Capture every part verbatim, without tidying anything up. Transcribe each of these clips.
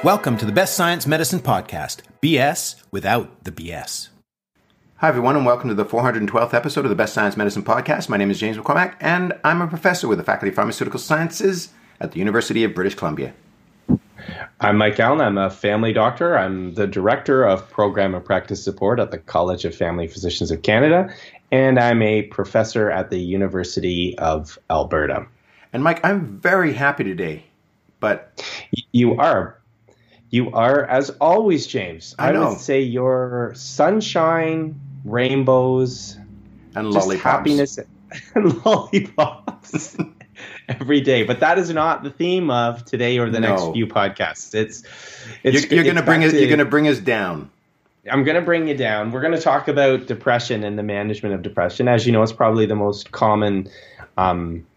Welcome to the Best Science Medicine Podcast, B S without the B S. Hi everyone, and welcome to the four hundred twelfth episode of the Best Science Medicine Podcast. My name is James McCormack, and I'm a professor with the Faculty of Pharmaceutical Sciences at the University of British Columbia. I'm Mike Allen. I'm a family doctor. I'm the Director of Program and Practice Support at the College of Family Physicians of Canada, and I'm a professor at the University of Alberta. And Mike, I'm very happy today, but... You are. You are, as always, James. I, I know. would say you're sunshine, rainbows, and just lollipops. happiness and lollipops every day. But that is not the theme of today or the No. next few podcasts. It's, it's You're, you're going to bring us. You're going to bring us down. I'm going to bring you down. We're going to talk about depression and the management of depression. As you know, it's probably the most common um,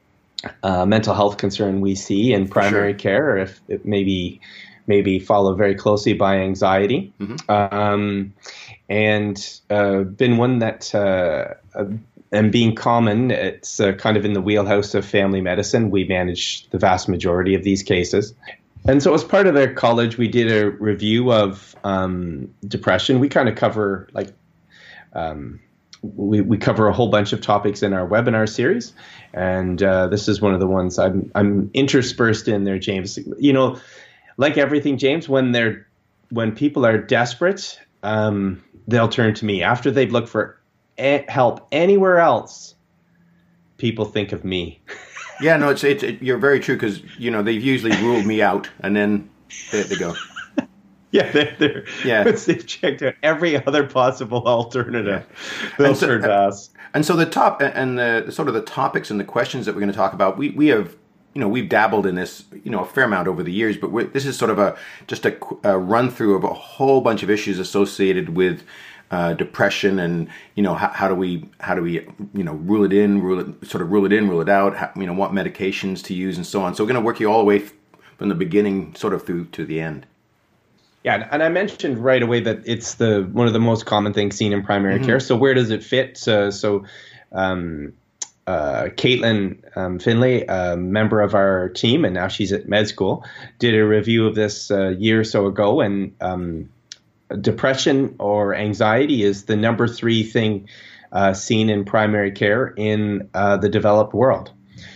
uh, mental health concern we see in primary sure. care, if it maybe maybe followed very closely by anxiety, Mm-hmm. um, and uh, been one that. Uh, uh, And being common, it's uh, kind of in the wheelhouse of family medicine. We manage the vast majority of these cases. And so as part of the college, we did a review of um, depression. We kind of cover like um, we, we cover a whole bunch of topics in our webinar series. And uh, this is one of the ones I'm, I'm interspersed in there, James. You know, like everything, James, when they're when people are desperate, um, they'll turn to me. After they've looked for help anywhere else, people think of me. Yeah, no, it's, it's it, you're very true, because you know they've usually ruled me out, and then there they go. Yeah, they're, they're, Yeah. once they've checked out every other possible alternative, they'll And so- turn to us. And so the top and the sort of the topics and the questions that we're going to talk about, we we have, you know, we've dabbled in this, you know, a fair amount over the years, but we're, this is sort of a just a, a run through of a whole bunch of issues associated with uh, depression, and you know, how, how do we how do we you know rule it in, rule it sort of rule it in, rule it out, how, you know, what medications to use and so on. So we're going to work you all the way f- from the beginning, sort of through to the end. Yeah, and I mentioned right away that it's the one of the most common things seen in primary Mm-hmm. care. So where does it fit? So, so um, uh, Caitlin um, Finlay, a member of our team, and now she's at med school, did a review of this a year or so ago, and um, depression or anxiety is the number three thing uh, seen in primary care in uh, the developed world.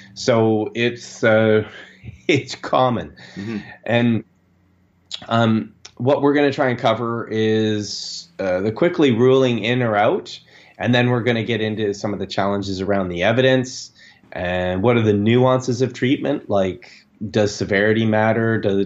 So it's uh, it's common, Mm-hmm. and um, what we're going to try and cover is uh, the quickly ruling in or out, and then we're going to get into some of the challenges around the evidence and what are the nuances of treatment. Like, does severity matter? Does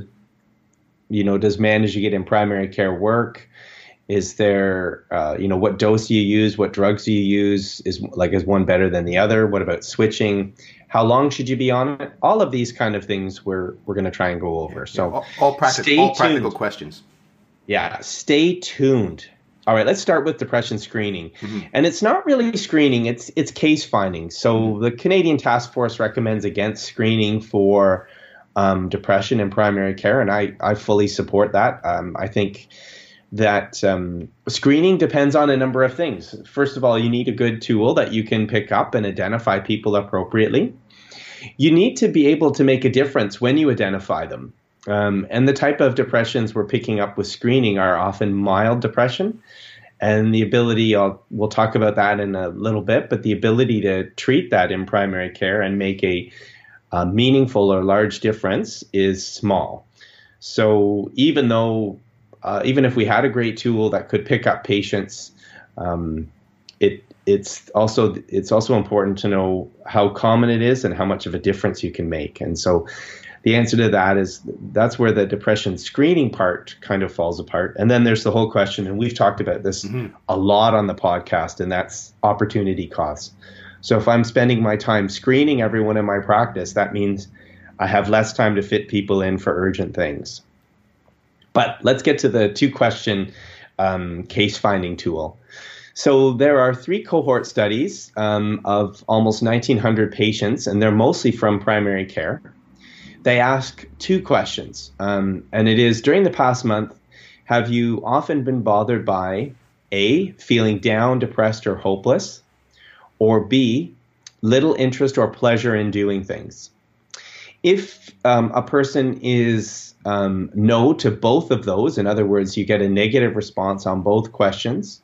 you know does managing it in primary care work? Is there uh, you know what dose do you use? What drugs do you use? Is like is one better than the other? What about switching? How long should you be on it? All of these kind of things we're we're going to try and go over. So all, all, practi- stay all practical tuned. questions. Yeah, stay tuned. All right, let's start with depression screening. Mm-hmm. And it's not really screening, it's it's case finding. So the Canadian Task Force recommends against screening for um, depression in primary care, and I, I fully support that. Um, I think that um, screening depends on a number of things. First of all, you need a good tool that you can pick up and identify people appropriately. You need to be able to make a difference when you identify them. Um, and the type of depressions we're picking up with screening are often mild depression. And the ability, I'll, we'll talk about that in a little bit, but the ability to treat that in primary care and make a, a meaningful or large difference is small. So even though, uh, even if we had a great tool that could pick up patients, um, it it's also it's also important to know how common it is and how much of a difference you can make. And so the answer to that is that's where the depression screening part kind of falls apart. And then there's the whole question, and we've talked about this Mm-hmm. a lot on the podcast, and that's opportunity costs. So if I'm spending my time screening everyone in my practice, that means I have less time to fit people in for urgent things. But let's get to the two-question um, case-finding tool. So there are three cohort studies um, of almost nineteen hundred patients, and they're mostly from primary care. They ask two questions, um, and it is, during the past month, have you often been bothered by A, feeling down, depressed, or hopeless, or B, little interest or pleasure in doing things? If um, a person is um, no to both of those, in other words, you get a negative response on both questions,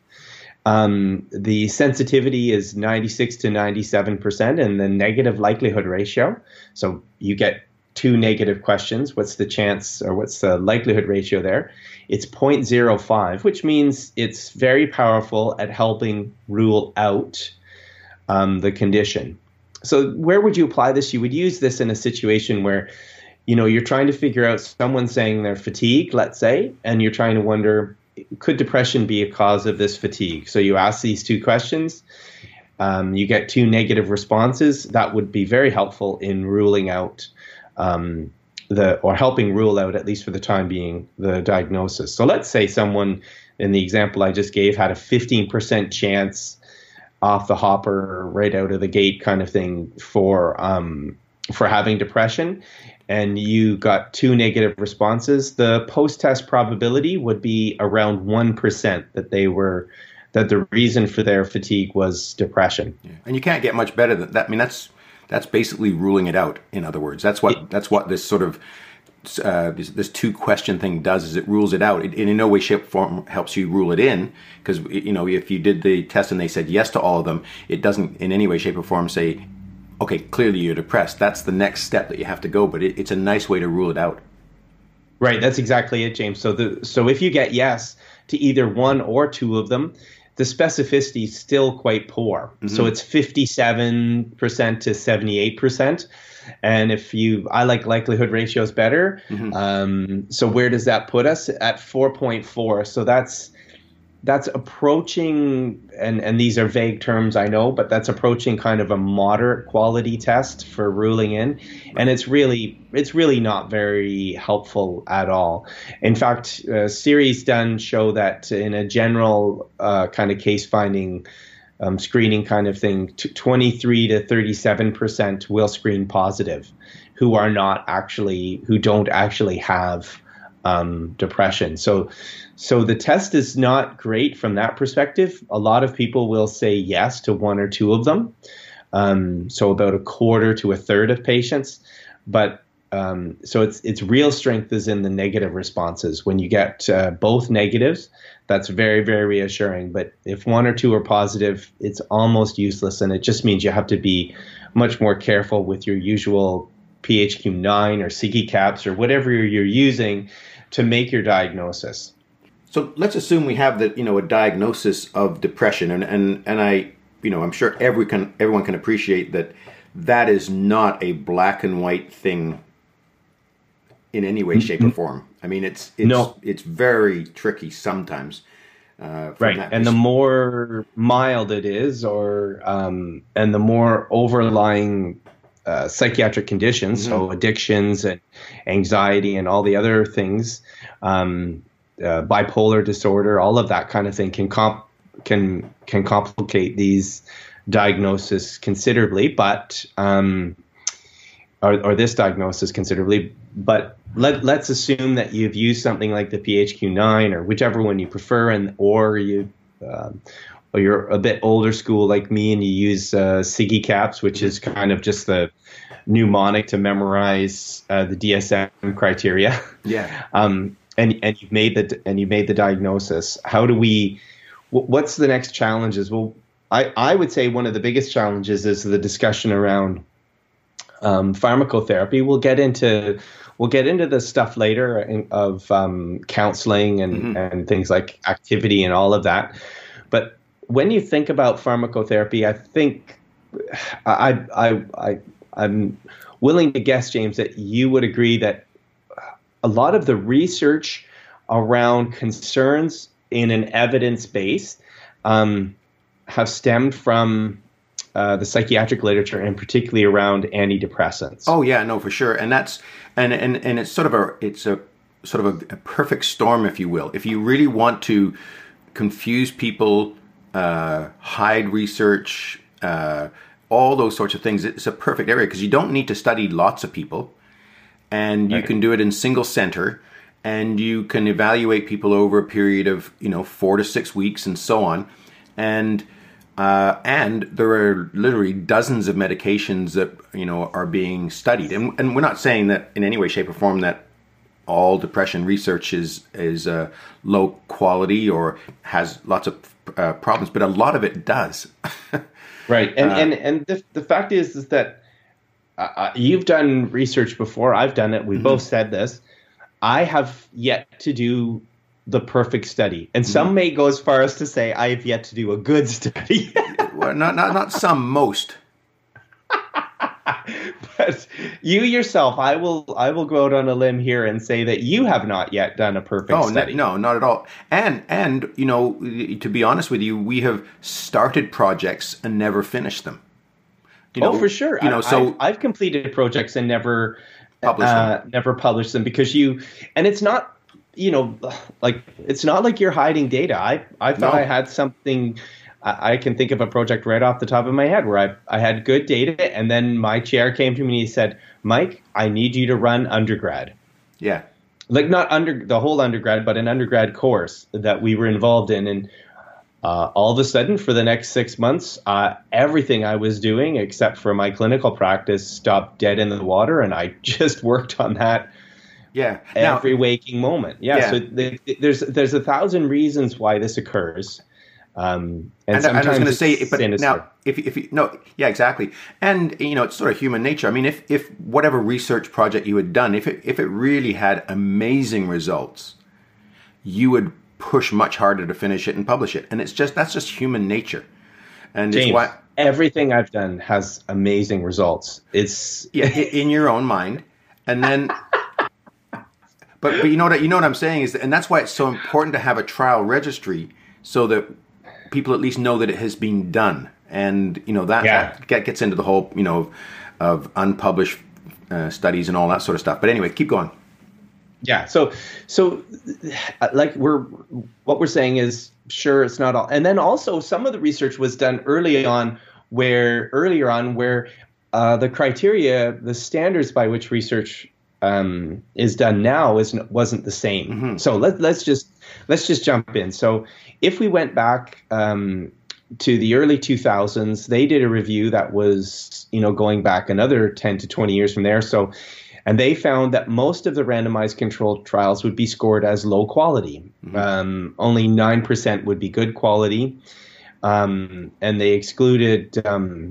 um, the sensitivity is ninety-six to ninety-seven percent, and the negative likelihood ratio. So you get two negative questions. What's the chance, or what's the likelihood ratio there? It's zero point zero five, which means it's very powerful at helping rule out um, the condition. So where would you apply this? You would use this in a situation where, you know, you're trying to figure out someone saying they're fatigued, let's say, and you're trying to wonder, could depression be a cause of this fatigue? So you ask these two questions, um, you get two negative responses. That would be very helpful in ruling out um, the, or helping rule out, at least for the time being, the diagnosis. So let's say someone, in the example I just gave, had a fifteen percent chance off the hopper, right out of the gate kind of thing for um, for having depression, and you got two negative responses. The post-test probability would be around one percent that they were, that the reason for their fatigue was depression. Yeah. And you can't get much better than that. I mean, that's that's basically ruling it out. In other words, that's what it, that's what this sort of Uh, this, this two question thing does, is it rules it out. It, it in no way, shape, or form helps you rule it in, because, you know, if you did the test and they said yes to all of them, it doesn't in any way, shape, or form say, okay, clearly you're depressed. That's the next step that you have to go, but it, it's a nice way to rule it out. Right, that's exactly it, James. So the so if you get yes to either one or two of them, the specificity is still quite poor. Mm-hmm. So it's fifty-seven percent to seventy-eight percent. And if you, I like likelihood ratios better. Mm-hmm. Um, so where does that put us? At four point four. So that's that's approaching, and, and these are vague terms, I know, but that's approaching kind of a moderate quality test for ruling in. And it's really, it's really not very helpful at all. In fact, uh, series done show that in a general uh, kind of case finding Um, screening kind of thing, twenty-three to thirty-seven percent will screen positive, who are not actually, who don't actually have um, depression. So, so the test is not great from that perspective. A lot of people will say yes to one or two of them. Um, so about a quarter to a third of patients, but um, so its its real strength is in the negative responses. When you get uh, both negatives, that's very, very reassuring. But if one or two are positive, it's almost useless. And it just means you have to be much more careful with your usual P H Q nine or S I G I CAPS or whatever you're using to make your diagnosis. So let's assume we have the, you know, a diagnosis of depression. And, and, and I, you know, I'm sure every can, everyone can appreciate that that is not a black and white thing in any way, shape, or form. I mean, it's it's no. it's very tricky sometimes. Uh, right, and the more mild it is, or um, and the more overlying uh, psychiatric conditions, mm-hmm. so addictions and anxiety and all the other things, um, uh, bipolar disorder, all of that kind of thing can comp can can complicate these diagnoses considerably, but um, or, or this diagnosis considerably. But let, let's assume that you've used something like the P H Q nine or whichever one you prefer, and or you um, or you're a bit older school like me and you use uh, S I G I CAPS, which is kind of just the mnemonic to memorize uh, the D S M criteria. Yeah. um, and and you've made the and you made the diagnosis. How do we? What's the next challenges? Well, I I would say one of the biggest challenges is the discussion around um, pharmacotherapy. We'll get into. We'll get into the stuff later in, of um, counseling and, mm-hmm. and things like activity and all of that. But when you think about pharmacotherapy, I think I, I, I, I'm willing to guess, James, that you would agree that a lot of the research around concerns in an evidence base um, have stemmed from Uh, the psychiatric literature, and particularly around antidepressants. Oh yeah, no, for sure, and that's and and and it's sort of a it's a sort of a, a perfect storm, if you will. If you really want to confuse people, uh, hide research, uh, all those sorts of things, it's a perfect area because you don't need to study lots of people, and you right. can do it in single center, and you can evaluate people over a period of you know four to six weeks and so on, and Uh, and there are literally dozens of medications that, you know, are being studied. And, and we're not saying that in any way, shape, or form that all depression research is is uh, low quality or has lots of uh, problems, but a lot of it does. Right. And, uh, and, and the, the fact is, is that uh, you've done research before. I've done it. We mm-hmm. both said this. I have yet to do the perfect study. And some mm-hmm. may go as far as to say I have yet to do a good study. Well, not, not, not some, most. But you yourself, I will I will go out on a limb here and say that you have not yet done a perfect oh, study. No, no, not at all. And, and you know, to be honest with you, we have started projects and never finished them. You know, oh, for sure. You know, I, so I've, I've completed projects and never published uh, them. never published them because you, and it's not, you know, like it's not like you're hiding data. I I thought No. I had something. I, I can think of a project right off the top of my head where I I had good data, and then my chair came to me and he said, "Mike, I need you to run undergrad." Yeah. Like not under the whole undergrad, but an undergrad course that we were involved in, and uh, all of a sudden, for the next six months, uh, everything I was doing except for my clinical practice stopped dead in the water, and I just worked on that. Yeah. Every now, waking moment. Yeah. Yeah. So the, there's there's a thousand reasons why this occurs. Um, and, and, and I was going to it's say, but sinister. now, if if you no, yeah, exactly, and you know, it's sort of human nature. I mean, if if whatever research project you had done, if it if it really had amazing results, you would push much harder to finish it and publish it, and it's just that's just human nature, and James, it's why everything I've done has amazing results. It's yeah, i- in your own mind, and then. But, but you know what you know what I'm saying is, and that's why it's so important to have a trial registry so that people at least know that it has been done, and you know that, Yeah. that get, gets into the whole you know of unpublished uh, studies and all that sort of stuff. But anyway, keep going. Yeah. So, so uh, like we're, what we're saying is, sure, it's not all. And then also some of the research was done early on where, earlier on where uh, the criteria, the standards by which research um, is done now is, wasn't the same. Mm-hmm. So let, let's just, let's just jump in. So if we went back um, to the early two thousands, they did a review that was, you know, going back another ten to twenty years from there. So, and they found that most of the randomized controlled trials would be scored as low quality. Mm-hmm. Um, only nine percent would be good quality. Um, and they excluded um,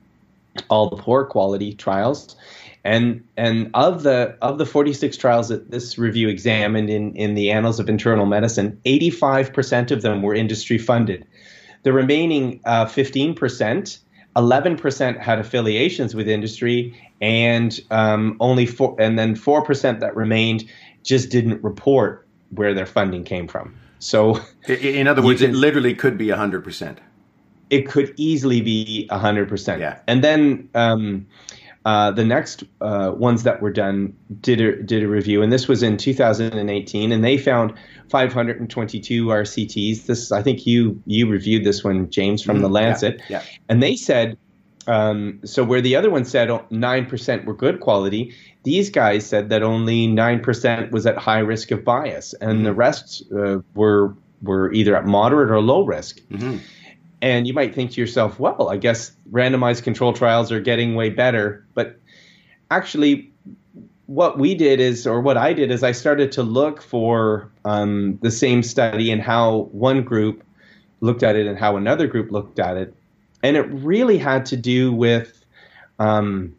all the poor quality trials. And and of the of the forty-six trials that this review examined in, in the Annals of Internal Medicine, eighty-five percent of them were industry funded. The remaining uh, fifteen percent, eleven percent had affiliations with industry, and um, only four, and then four percent that remained just didn't report where their funding came from. So, in, in other words, can, it literally could be a hundred percent. It could easily be a hundred percent. Yeah, and then. Um, Uh, the next uh, ones that were done did a, did a review, and this was in two thousand eighteen, and they found five hundred twenty-two R C Ts. This, I think you you reviewed this one, James, from mm, the Lancet, yeah, yeah. And they said, um, so where the other one said nine percent were good quality, these guys said that only nine percent was at high risk of bias, and mm-hmm. the rest uh, were were either at moderate or low risk. Mm-hmm. And you might think to yourself, well, I guess randomized control trials are getting way better. But actually, what we did is, or what I did is I started to look for um, the same study and how one group looked at it and how another group looked at it. And it really had to do with um,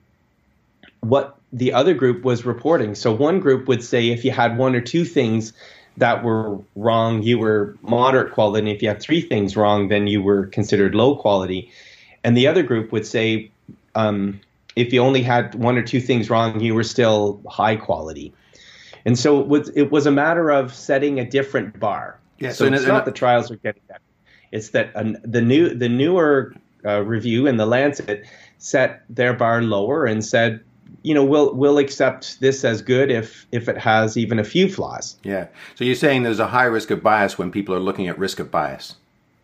what the other group was reporting. So one group would say if you had one or two things that were wrong, you were moderate quality. And if you had three things wrong, then you were considered low quality. And the other group would say, um, if you only had one or two things wrong, you were still high quality. And so it was, it was a matter of setting a different bar. Yeah, so, so it's not the trials are getting better. It's that uh, the new the newer uh, review in the Lancet set their bar lower and said, you know, we'll we'll accept this as good if if it has even a few flaws. Yeah. So you're saying there's a high risk of bias when people are looking at risk of bias.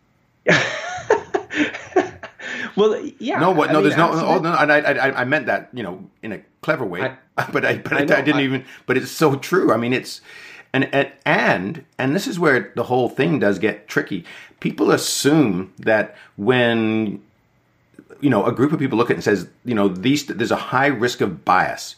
Well, yeah. No, what? No, I there's mean, no. Oh, no, and I, I, I meant that, you know, in a clever way. I, but I, but I, I, I didn't I, even. But it's so true. I mean, it's, And, and and and this is where the whole thing does get tricky. People assume that when, you know, a group of people look at it and says, you know, these there's a high risk of bias.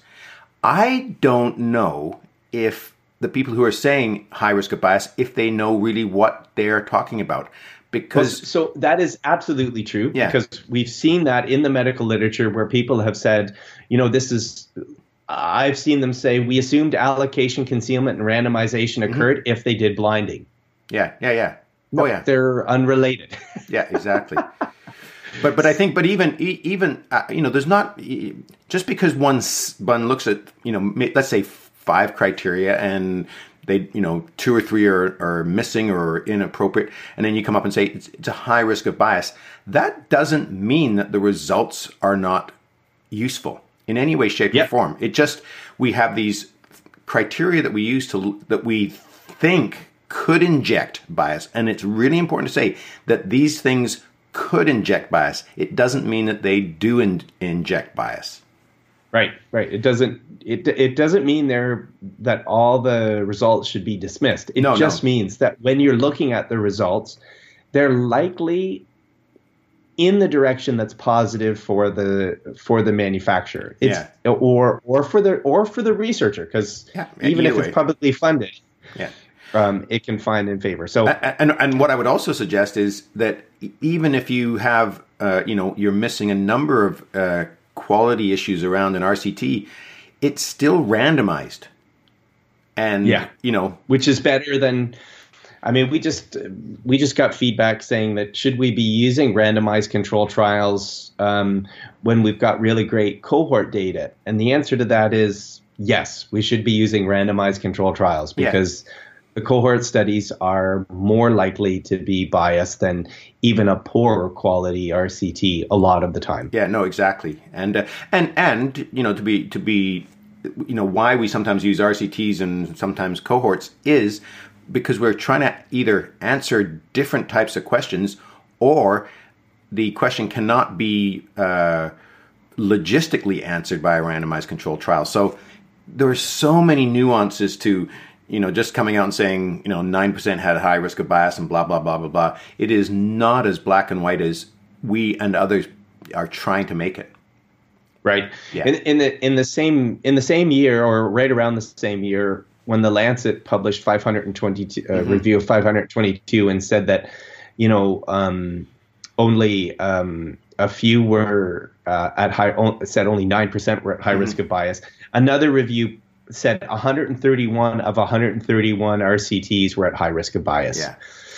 I don't know if the people who are saying high risk of bias, if they know really what they're talking about. Because well, so that is absolutely true, yeah. because we've seen that in the medical literature where people have said, you know, this is, I've seen them say, we assumed allocation, concealment, and randomization occurred mm-hmm. if they did blinding. Yeah, yeah, yeah. No, oh, yeah. They're unrelated. Yeah, exactly. But but I think, but even even uh, you know, there's not just because one one looks at, you know, let's say five criteria and they, you know, two or three are, are missing or inappropriate, and then you come up and say it's, it's a high risk of bias. That doesn't mean that the results are not useful in any way, shape, yep. or form. It just, we have these criteria that we use to that we think could inject bias, and it's really important to say that these things could inject bias. It doesn't mean that they do in, inject bias. Right, right. It doesn't. It it doesn't mean they're that all the results should be dismissed. It no, just no. means that when you're looking at the results, they're likely in the direction that's positive for the for the manufacturer. It's, yeah. Or or for the or for the researcher, because yeah, even if way. it's publicly funded, yeah. um, it can find in favor. So and and what I would also suggest is that even if you have uh, you know, you're missing a number of uh, quality issues around an R C T, it's still randomized. And, yeah. you know, which is better than, I mean, we just, we just got feedback saying that should we be using randomized control trials um, when we've got really great cohort data? And the answer to that is yes, we should be using randomized control trials, because yeah. the cohort studies are more likely to be biased than even a poorer quality R C T a lot of the time. Yeah, no, exactly. And, uh, and, and, you know, to be, to be, you know, why we sometimes use R C Ts and sometimes cohorts is because we're trying to either answer different types of questions, or the question cannot be uh, logistically answered by a randomized controlled trial. So there are so many nuances to, you know, just coming out and saying, you know, nine percent had a high risk of bias and blah, blah, blah, blah, blah. It is not as black and white as we and others are trying to make it. Right. Yeah. In, in the in the same in the same year, or right around the same year, when the Lancet published five hundred twenty-two uh, mm-hmm. review of five hundred twenty-two and said that, you know, um, only um, a few were uh, at high said only nine percent were at high mm-hmm. risk of bias. Another review said one hundred thirty-one of one hundred thirty-one R C Ts were at high risk of bias. Yeah.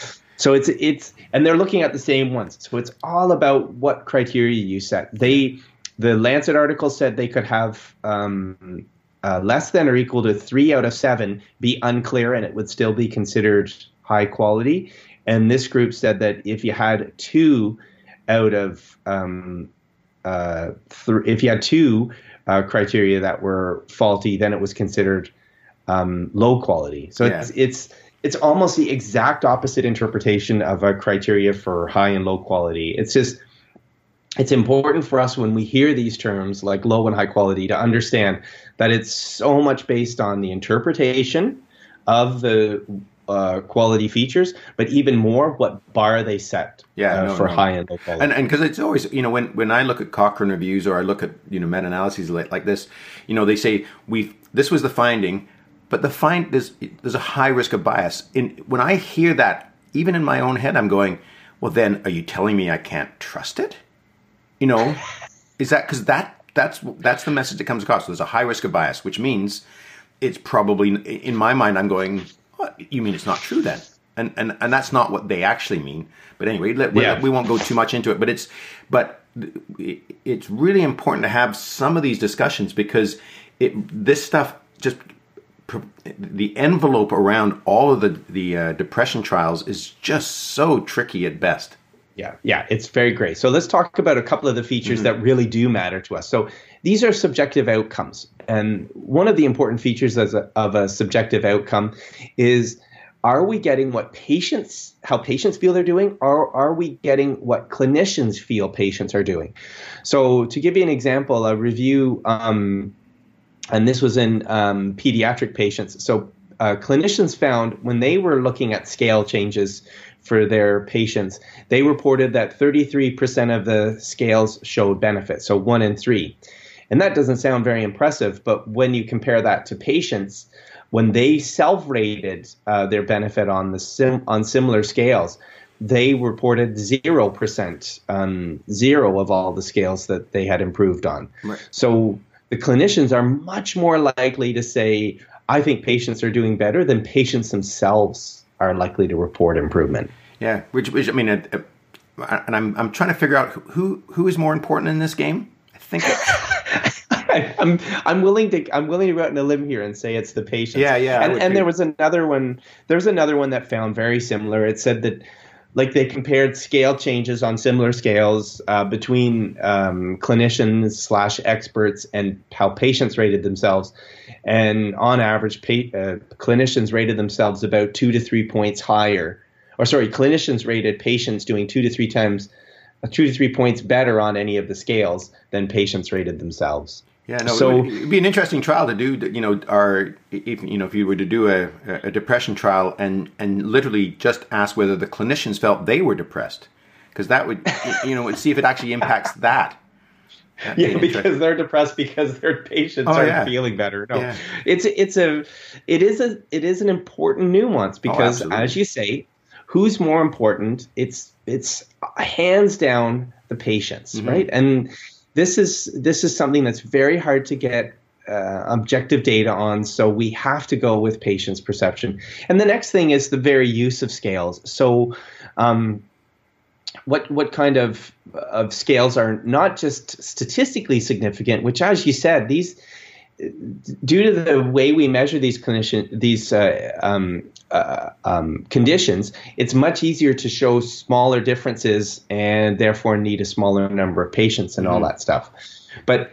So it's it's and they're looking at the same ones. So it's all about what criteria you set. They the Lancet article said they could have um, uh, less than or equal to three out of seven be unclear, and it would still be considered high quality. And this group said that if you had two out of um, uh, th- if you had two uh, criteria that were faulty, then it was considered um, low quality. So yeah. it's it's it's almost the exact opposite interpretation of a criteria for high and low quality. It's just it's important for us when we hear these terms like low and high quality to understand that it's so much based on the interpretation of the uh, quality features, but even more what bar they set yeah, uh, no, for no. high and low quality. And and because it's always, you know, when, when I look at Cochrane reviews or I look at, you know, meta-analyses like, like this, you know, they say we this was the finding, but the find there's there's a high risk of bias. In when I hear that, even in my own head, I'm going, well, then are you telling me I can't trust it? You know, is that because that that's that's the message that comes across. There's a high risk of bias, which means it's probably, in my mind, I'm going, what? You mean it's not true then? And and and that's not what they actually mean. But anyway, let, yeah. we won't go too much into it. But it's but it's really important to have some of these discussions, because it this stuff just the envelope around all of the the uh, depression trials is just so tricky at best. Yeah, yeah, it's very great. So let's talk about a couple of the features mm-hmm. that really do matter to us. So these are subjective outcomes. And one of the important features as a, of a subjective outcome is, are we getting what patients, how patients feel they're doing, or are we getting what clinicians feel patients are doing? So to give you an example, a review, um, and this was in um, pediatric patients. So uh, clinicians found when they were looking at scale changes for their patients, they reported that thirty-three percent of the scales showed benefit, so one in three. And that doesn't sound very impressive, but when you compare that to patients, when they self-rated uh, their benefit on the sim- on similar scales, they reported zero percent, um, zero of all the scales that they had improved on. Right. So the clinicians are much more likely to say, I think patients are doing better, than patients themselves are likely to report improvement. Yeah, which, which I mean, uh, uh, and I'm I'm trying to figure out who who is more important in this game. I think I, I'm I'm willing to I'm willing to go out on a limb here and say it's the patients. Yeah, yeah. And, and there was another one. There's another one that found very similar. It said that, like, they compared scale changes on similar scales uh, between um, clinicians slash experts and how patients rated themselves. And on average, pa- uh, clinicians rated themselves about two to three points higher. Or sorry, clinicians rated patients doing two to three times, uh, two to three points better on any of the scales than patients rated themselves. Yeah, no. So, it would, it'd be an interesting trial to do. You know, or if you know, if you were to do a, a depression trial and and literally just ask whether the clinicians felt they were depressed, because that would, you know, see if it actually impacts that. That'd yeah, be because they're depressed because their patients oh, aren't yeah. feeling better. No, yeah. it's it's a it is a it is an important nuance because, oh, as you say, who's more important? It's it's hands down the patients, mm-hmm. right? And This is this is something that's very hard to get uh, objective data on, so we have to go with patients' perception. And the next thing is the very use of scales. So, um, what what kind of of scales are not just statistically significant, which, as you said, these due to the way we measure these clinician these uh, um, uh, um, conditions, it's much easier to show smaller differences and therefore need a smaller number of patients and mm-hmm. all that stuff. But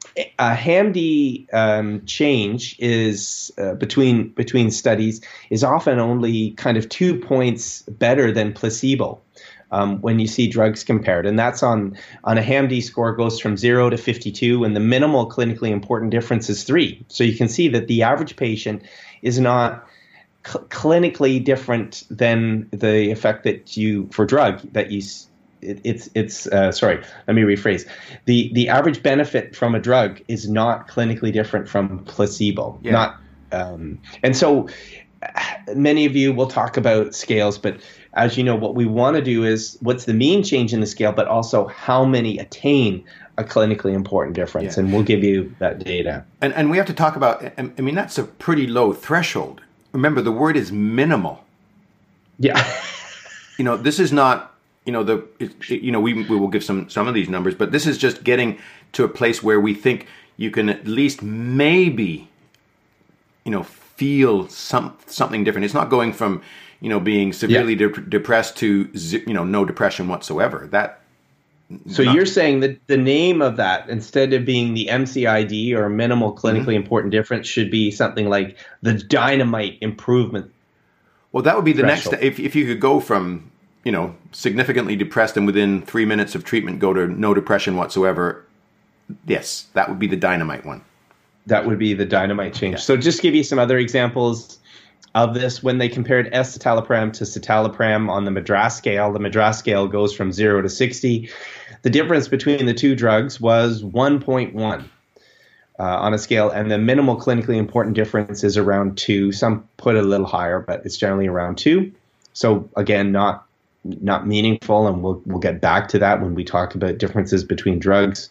a HAM-D um, change is uh, between between studies is often only kind of two points better than placebo. Um, when you see drugs compared. And that's on, on a HAM-D score goes from zero to fifty-two, and the minimal clinically important difference is three. So you can see that the average patient is not cl- clinically different than the effect that you, for drug, that you, it, it's, it's uh, sorry, let me rephrase. The, the average benefit from a drug is not clinically different from placebo. Yeah. Not, um, and so many of you will talk about scales, but as you know, what we want to do is what's the mean change in the scale, but also how many attain a clinically important difference. Yeah. And we'll give you that data. And and we have to talk about, I mean, that's a pretty low threshold. Remember, the word is minimal. Yeah. You know, this is not, you know, the, it, you know, we we will give some, some of these numbers, but this is just getting to a place where we think you can at least maybe, you know, feel some something different. It's not going from, you know, being severely yeah. de- depressed to, you know, no depression whatsoever. That. So not- you're saying that the name of that, instead of being the M C I D or minimal clinically mm-hmm. important difference, should be something like the dynamite improvement. Well, that would be the threshold. next. If if you could go from, you know, significantly depressed and within three minutes of treatment go to no depression whatsoever, yes, that would be the dynamite one. That would be the dynamite change. Yeah. So just give you some other examples of this. When they compared escitalopram to citalopram on the MADRS scale, the MADRS scale goes from zero to sixty. The difference between the two drugs was one point one uh, on a scale, and the minimal clinically important difference is around two. Some put it a little higher, but it's generally around two. So again, not not meaningful, and we'll we'll get back to that when we talk about differences between drugs.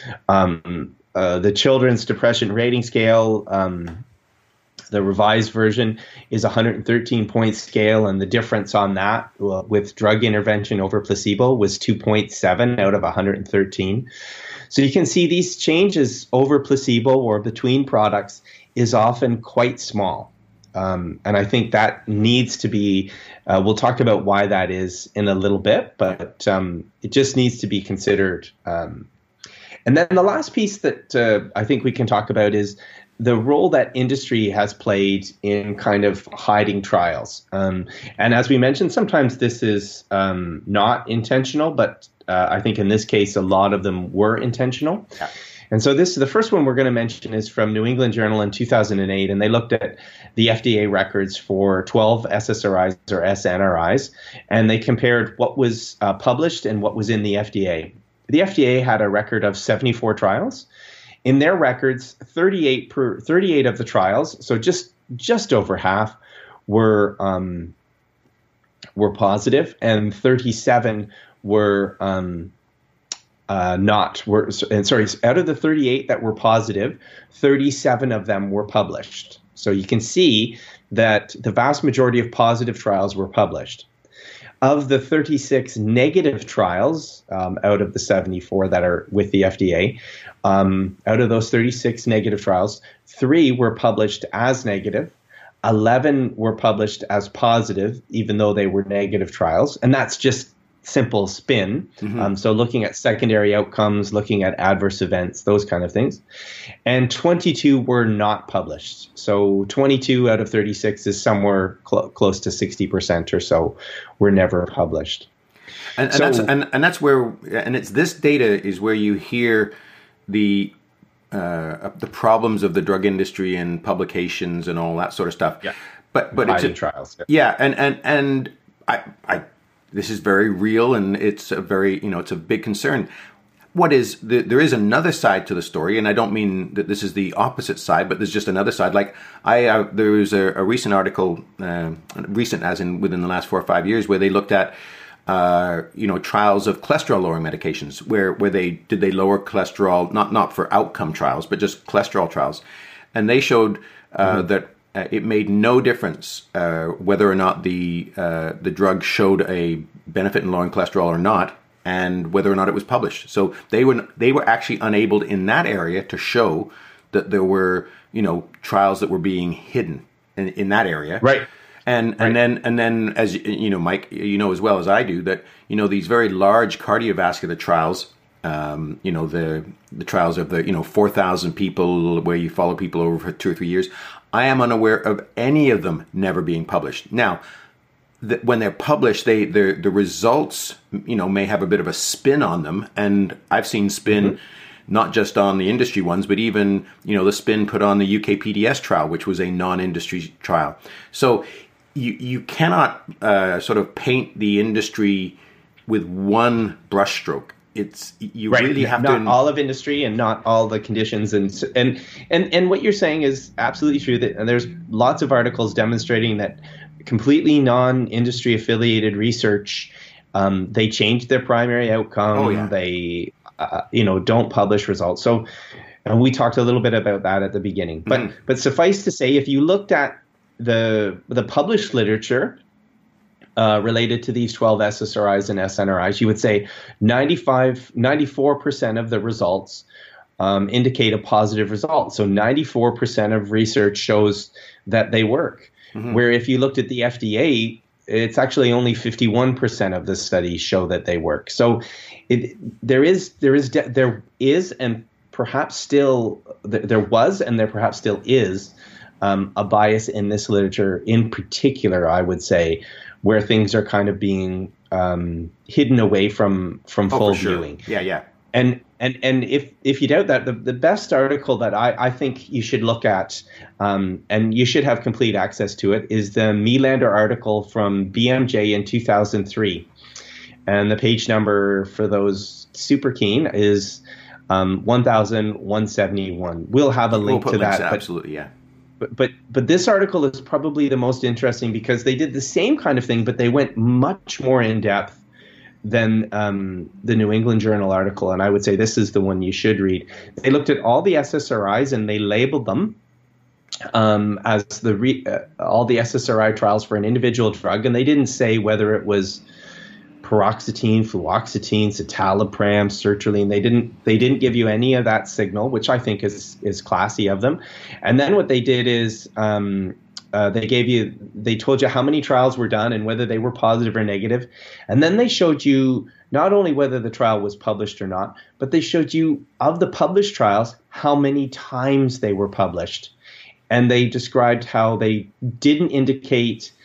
Um, uh, the Children's Depression Rating Scale, um, the revised version, is a one hundred thirteen point scale, and the difference on that uh, with drug intervention over placebo was two point seven out of one hundred thirteen. So you can see these changes over placebo or between products is often quite small. Um, and I think that needs to be, uh, we'll talk about why that is in a little bit, but um, it just needs to be considered. Um, and then the last piece that uh, I think we can talk about is the role that industry has played in kind of hiding trials. Um, and as we mentioned, sometimes this is um, not intentional, but uh, I think in this case, a lot of them were intentional. Yeah. And so this, the first one we're going to mention is from New England Journal in two thousand eight, and they looked at the F D A records for twelve S S R Is or S N R Is, and they compared what was uh, published and what was in the F D A. The F D A had a record of seventy-four trials. In their records, thirty-eight per thirty-eight of the trials, so just just over half, were um, were positive, and thirty-seven were um, uh, not. Were and sorry, out of the thirty-eight that were positive, thirty-seven of them were published. So you can see that the vast majority of positive trials were published. Of the thirty-six negative trials um, out of the seventy-four that are with the F D A, um, out of those thirty-six negative trials, three were published as negative, eleven were published as positive, even though they were negative trials. And that's just simple spin. Mm-hmm. Um, so looking at secondary outcomes, looking at adverse events, those kind of things. And twenty-two were not published. So twenty-two out of thirty-six is somewhere cl- close to sixty percent or so were never published. And, and, so, that's, and, and that's where, and it's this data is where you hear the uh, the problems of the drug industry and publications and all that sort of stuff. Yeah. But but Hiding it's a, trials. Yeah. yeah, and and and I I. This is very real, and it's a very, you know, it's a big concern. What is the, there is another side to the story, and I don't mean that this is the opposite side, but there's just another side. Like I, uh, there was a, a recent article, uh, recent as in within the last four or five years, where they looked at, uh, you know, trials of cholesterol lowering medications, where where they did they lower cholesterol, not not for outcome trials, but just cholesterol trials, and they showed uh, mm-hmm. that. Uh, it made no difference uh, whether or not the uh, the drug showed a benefit in lowering cholesterol or not, and whether or not it was published. So they were they were actually unable in that area to show that there were, you know, trials that were being hidden in, in that area. Right. And and right. then and then as you know, Mike, you know as well as I do that, you know, these very large cardiovascular trials. Um, you know, the the trials of the, you know, four thousand people where you follow people over for two or three years. I am unaware of any of them never being published. Now, the, when they're published, they the the results, you know, may have a bit of a spin on them. And I've seen spin mm-hmm. not just on the industry ones, but even, you know, the spin put on the U K P D S trial, which was a non-industry trial. So you, you cannot uh, sort of paint the industry with one brushstroke. It's you right. really have not to not all of industry and not all the conditions and and and and what you're saying is absolutely true. That and there's lots of articles demonstrating that completely non-industry affiliated research, um, they change their primary outcome. Oh, yeah. They uh, you know don't publish results. So and we talked a little bit about that at the beginning. But mm. but suffice to say, if you looked at the the published literature. Uh, related to these twelve S S R Is and S N R Is, you would say ninety-five, ninety-four percent of the results um, indicate a positive result. So ninety-four percent of research shows that they work. Mm-hmm. Where if you looked at the F D A, it's actually only fifty-one percent of the studies show that they work. So it, there is, there is, there is, and perhaps still there was, and there perhaps still is um, a bias in this literature, in particular, I would say, where things are kind of being um, hidden away from from oh, full sure. viewing. Yeah, yeah. And and and if if you doubt that, the, the best article that I, I think you should look at, um, and you should have complete access to it, is the Melander article from B M J in two thousand three. And the page number for those super keen is um, one thousand one hundred seventy-one. We'll have a link we'll to that. But, absolutely, yeah. But, but but this article is probably the most interesting because they did the same kind of thing, but they went much more in depth than um, the New England Journal article. And I would say this is the one you should read. They looked at all the S S R Is and they labeled them um, as the re- uh, all the S S R I trials for an individual drug. And they didn't say whether it was paroxetine, fluoxetine, citalopram, sertraline. They didn't they didn't give you any of that signal, which I think is is classy of them. And then what they did is um, uh, they gave you they told you how many trials were done and whether they were positive or negative. And then they showed you not only whether the trial was published or not, but they showed you of the published trials how many times they were published. And they described how they didn't indicate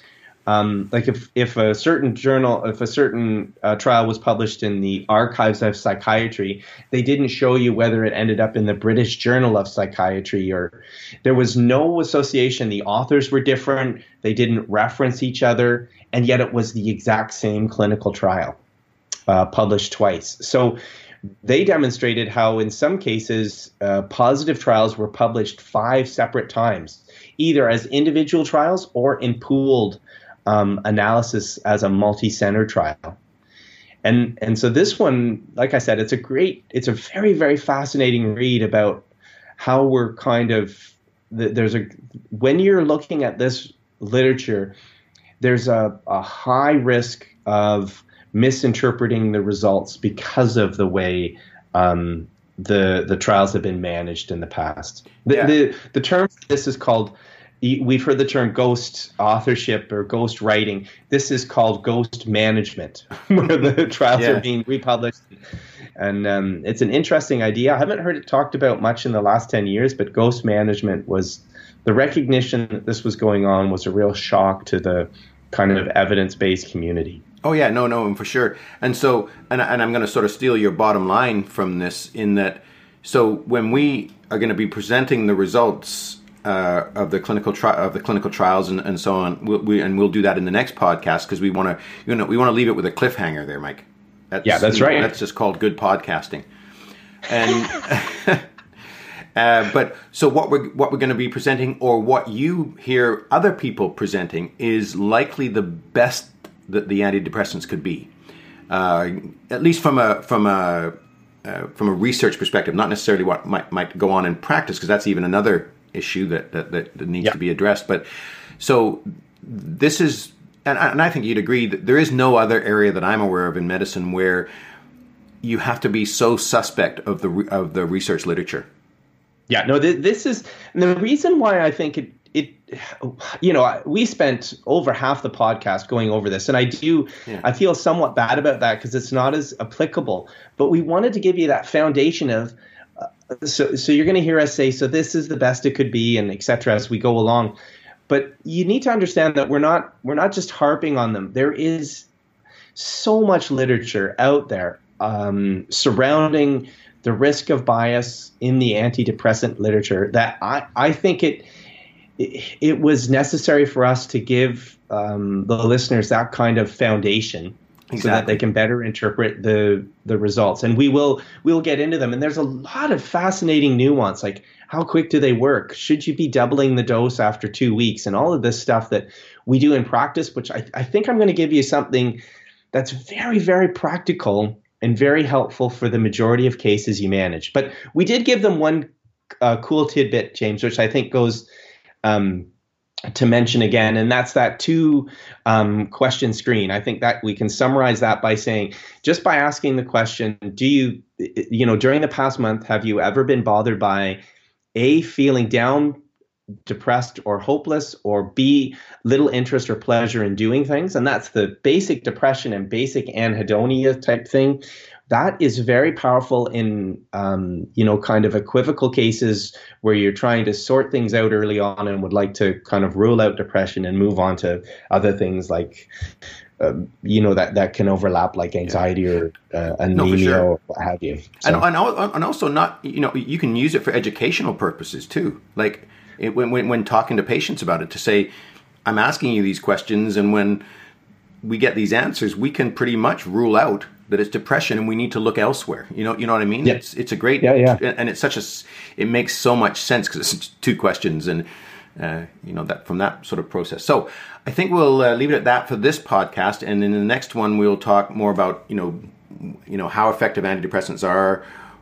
Um, like if, if a certain journal, if a certain uh, trial was published in the Archives of Psychiatry, they didn't show you whether it ended up in the British Journal of Psychiatry, or there was no association. The authors were different. They didn't reference each other, and yet it was the exact same clinical trial uh, published twice. So they demonstrated how in some cases uh, positive trials were published five separate times, either as individual trials or in pooled Um, analysis as a multi-center trial. And and so this one, like I said, it's a great, it's a very, very fascinating read about how we're kind of, there's a, when you're looking at this literature, there's a, a high risk of misinterpreting the results because of the way um, the the trials have been managed in the past. The, Yeah. the, the term for this is called, we've heard the term ghost authorship or ghost writing. This is called ghost management, where the trials Yeah. are being republished. And um, it's an interesting idea. I haven't heard it talked about much in the last ten years, but ghost management was, the recognition that this was going on was a real shock to the kind of evidence-based community. Oh yeah, no, no, for sure. And so, and, and I'm going to sort of steal your bottom line from this in that, so when we are going to be presenting the results Uh, of the clinical tri- of the clinical trials and, and so on, we'll, we and we'll do that in the next podcast because we want to, you know, we want to leave it with a cliffhanger there, Mike. That's, Yeah, that's you know, right. That's just called good podcasting. And uh, but so what we're what we're going to be presenting, or what you hear other people presenting, is likely the best that the antidepressants could be, uh, at least from a from a uh, from a research perspective, not necessarily what might might go on in practice, because that's even another issue that, that, that needs yeah. to be addressed. But so this is, and, and I think you'd agree that there is no other area that I'm aware of in medicine where you have to be so suspect of the of the research literature. Yeah, no, th- this is the reason why I think it, it, you know, we spent over half the podcast going over this, and I do, yeah. I feel somewhat bad about that because it's not as applicable, but we wanted to give you that foundation of, So, so you're going to hear us say, so this is the best it could be, and et cetera, as we go along. But you need to understand that we're not we're not just harping on them. There is so much literature out there um, surrounding the risk of bias in the antidepressant literature that I, I think it, it it was necessary for us to give um, the listeners that kind of foundation. Exactly. So that they can better interpret the the results, and we will we'll get into them. And there's a lot of fascinating nuance, like how quick do they work? Should you be doubling the dose after two weeks? And all of this stuff that we do in practice, which I, I think I'm going to give you something that's very, very practical and very helpful for the majority of cases you manage. But we did give them one uh, cool tidbit, James, which I think goes um, to mention again, and that's that two um, question screen. I think that we can summarize that by saying, just by asking the question, do you, you know, during the past month, have you ever been bothered by A, feeling down, depressed, or hopeless, or B, little interest or pleasure in doing things? And that's the basic depression and basic anhedonia type thing. That is very powerful in, um, you know, kind of equivocal cases where you're trying to sort things out early on and would like to kind of rule out depression and move on to other things like, uh, you know, that, that can overlap, like anxiety yeah. or uh, anemia no, sure. or what have you. So. And, and, and also not, you know, you can use it for educational purposes too. Like it, when, when, when talking to patients about it, to say, I'm asking you these questions, and when we get these answers, we can pretty much rule out that it's depression and we need to look elsewhere. You know, you know what I mean? Yeah. It's it's a great, yeah, yeah. and it's such a, it makes so much sense because it's two questions, and uh, you know, that from that sort of process. So I think we'll uh, leave it at that for this podcast, and in the next one we'll talk more about you know, you know how effective antidepressants are,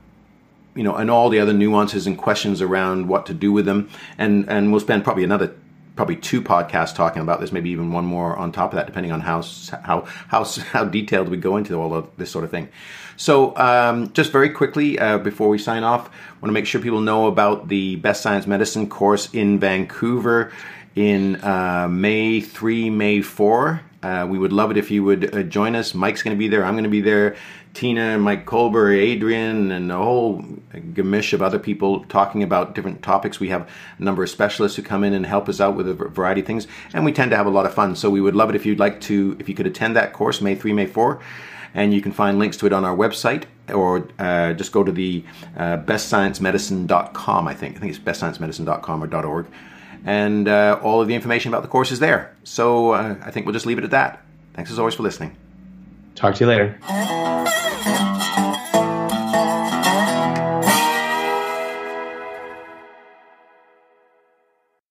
you know, and all the other nuances and questions around what to do with them, and and we'll spend probably another. Probably two podcasts talking about this, maybe even one more on top of that, depending on how how how how detailed we go into all of this sort of thing. So, um, just very quickly uh, before we sign off, I want to make sure people know about the Best Science Medicine course in Vancouver in uh, May third, May fourth. Uh, we would love it if you would uh, join us. Mike's going to be there. I'm going to be there. Tina, Mike Colber, Adrian, and a whole gamish of other people talking about different topics. We have a number of specialists who come in and help us out with a variety of things, and we tend to have a lot of fun. So we would love it if you'd like to, if you could attend that course, May third, May fourth, and you can find links to it on our website, or uh, just go to the uh, best science medicine dot com, I think. I think it's best science medicine dot com or .org. And uh, all of the information about the course is there. So uh, I think we'll just leave it at that. Thanks as always for listening. Talk to you later.